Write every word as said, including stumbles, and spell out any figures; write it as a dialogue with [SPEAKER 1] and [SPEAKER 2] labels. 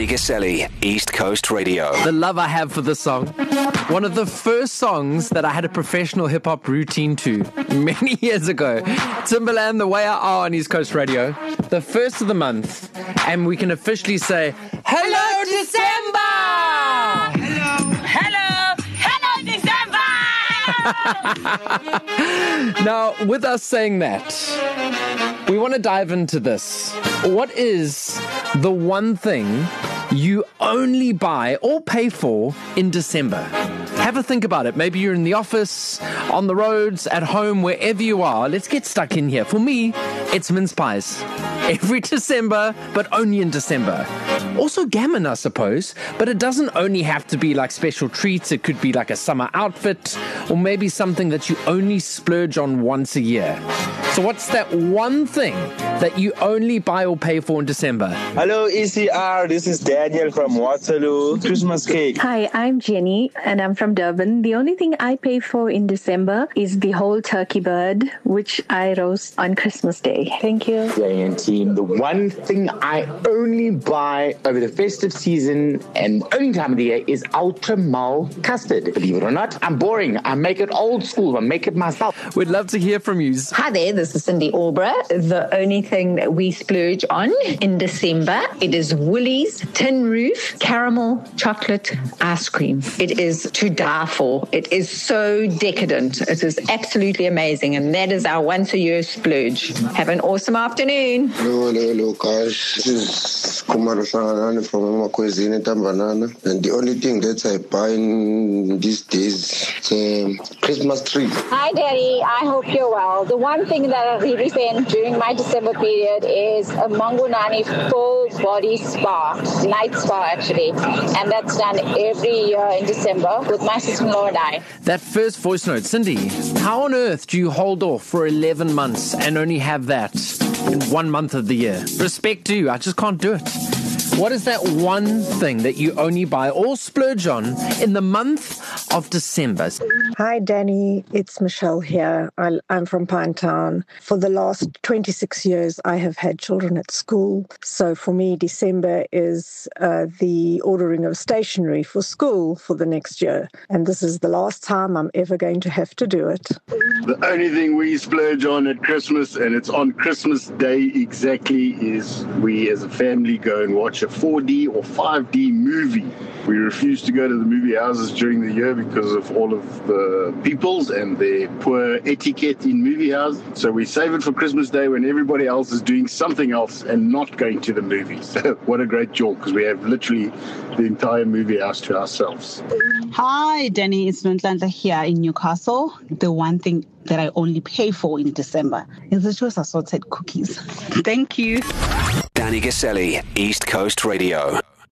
[SPEAKER 1] Danny Gaselli, East Coast Radio.
[SPEAKER 2] The love I have for this song. One of the first songs that I had a professional hip-hop routine to many years ago. Timbaland, The Way I Are on East Coast Radio. The first of the month. And we can officially say, Hello, December!
[SPEAKER 3] Hello. Hello. Hello, December!
[SPEAKER 2] Now, with us saying that, we want to dive into this. What is the one thing you only buy or pay for in December? Have a think about it. Maybe you're in the office, on the roads, at home, wherever you are. Let's get stuck in here. For me, it's mince pies. Every December, but only in December. Also gammon, I suppose, but it doesn't only have to be like special treats. It could be like a summer outfit or maybe something that you only splurge on once a year. So what's that one thing that you only buy or pay for in December?
[SPEAKER 4] Hello, E C R. This is Daniel from Waterloo. Christmas cake.
[SPEAKER 5] Hi, I'm Jenny, and I'm from Durban. The only thing I pay for in December is the whole turkey bird, which I roast on Christmas Day. Thank you.
[SPEAKER 6] Danny and team, the one thing I only buy over the festive season and only time of the year is Ultra Mall custard. Believe it or not, I'm boring. I make it old school. I make it myself.
[SPEAKER 2] We'd love to hear from you.
[SPEAKER 7] Hi there, this is Cindy Albra. The only thing that we splurge on in December, it is Woolies Tin Roof Caramel Chocolate Ice Cream. It is to die for. It is so decadent. It is absolutely amazing, and that is our once a year splurge. Have an awesome afternoon.
[SPEAKER 8] Hello, hello, hello, guys. This is Kumaro Shanganani from Makwezini Tambanana, and the only thing that I buy in these days is a Christmas tree.
[SPEAKER 9] Hi, Daddy. I hope you're well. The one thing that I really spend during my December period is a Mangunani full body spa, night spa actually, and that's done every year in December with my sister-in-law and I.
[SPEAKER 2] That first voice note, Cindy, how on earth do you hold off for eleven months and only have that in one month of the year? Respect to you, I just can't do it. What is that one thing that you only buy or splurge on in the month of December?
[SPEAKER 10] Hi, Danny. It's Michelle here. I, I'm from Pinetown. For the last twenty-six years, I have had children at school. So for me, December is uh, the ordering of stationery for school for the next year. And this is the last time I'm ever going to have to do it.
[SPEAKER 11] The only thing we splurge on at Christmas, and it's on Christmas Day exactly, is we as a family go and watch a four D or five D movie. We refuse to go to the movie houses during the year because of all of the peoples and their poor etiquette in movie houses. So we save it for Christmas Day when everybody else is doing something else and not going to the movies. What a great joke, because we have literally the entire movie house to ourselves.
[SPEAKER 12] Hi, Danny. It's Nontlanta here in Newcastle. The one thing that I only pay for in December is the choice assorted cookies. Thank you.
[SPEAKER 1] Danny Gaselli, East Coast Radio.